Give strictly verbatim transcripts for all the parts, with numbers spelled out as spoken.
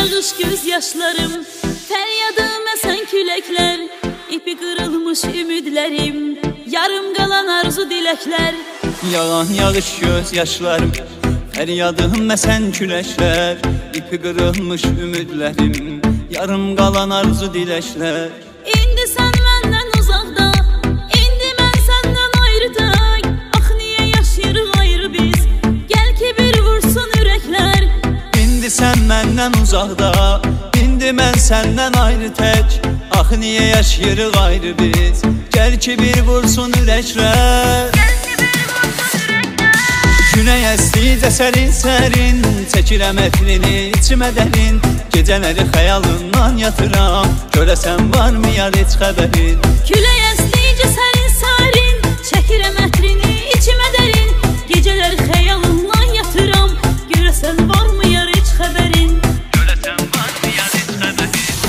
yağış göz yaşlarım, feryadım esen küləklər, ipi qırılmış ümidlərim, yarım qalan arzu diləklər. Yağan yağış göz yaşlarım, feryadım esen küləklər, ipi qırılmış ümidlərim, yarım qalan arzu diləklər. İndi sən məndən uzaqda, indi mən səndən ayrıdaq, ax niyə yaşayırıq ayrı biz, gəl ki bir vursun ürəklər. İndi sən məndən uzaqda, indi mən səndən ayrı tək, ax niyə yaşayırıq ayrı biz, gəl ki bir vursun ürəklər. Güney əslicə sərin sərin, çəkirəm ətrini içimə dərin, gecələri xəyalından yatıram, görəsən varmı yar heç xəbərin. Külək əslicə sərin sərin, çəkirəm ətrini içimə dərin, gecələri xəyalından yatıram, görəsən varmı yar heç xəbərin. Görəsən varmı yar heç xəbərin.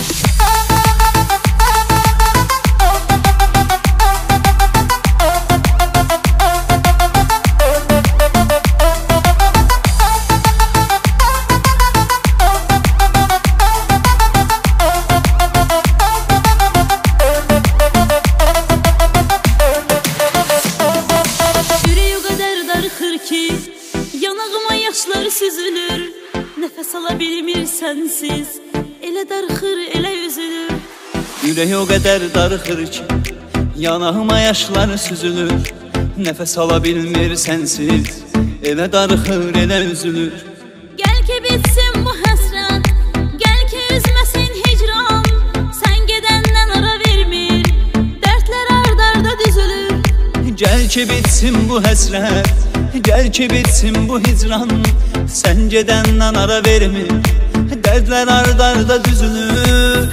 Yanağıma yaşlar süzülür, nəfəs ala bilmir sənsiz, elə darıxır, elə üzülür. Ürək o qədər darıxır ki, yanağıma yaşlar süzülür, nəfəs ala bilmir sənsiz, elə darıxır, elə üzülür. Gəl ki bitsin bu həsrət, gəl ki üzməsin hicran, sən gedəndən ara vermir, dərdlər ard-arda düzülür. Gəl ki bitsin bu həsrət, gəl ki bitsin bu hicran, sən gedəndən ara vermir, dərdlər ard-arda düzülür.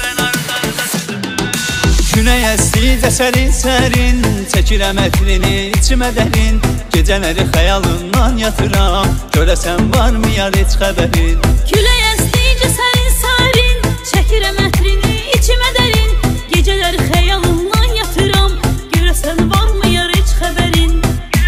Güney əslicə sərin sərin, çəkirəm ətrini içimə dərin, gecələri xəyalından yatıram, görəsən varmı yar heç xəbərin. Külək əslicə sərin sərin, çəkirəm ətrini içimə dərin, gecələri xəyalından yatıram, görəsən varmı yar heç xəbərin.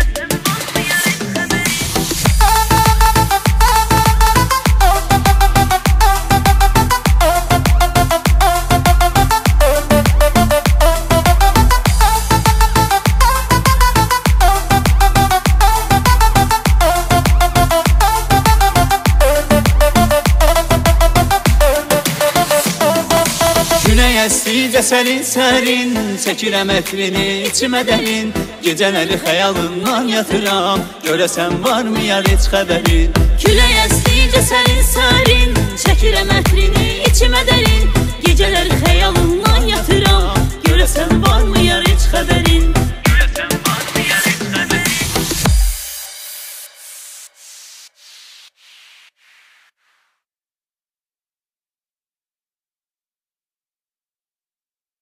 Güney əslicə sərin sərin, çəkirəm ətrini içimə dərin, gecələri xəyalından yatıram, görəsən varmı yar heç xəbərin. Külək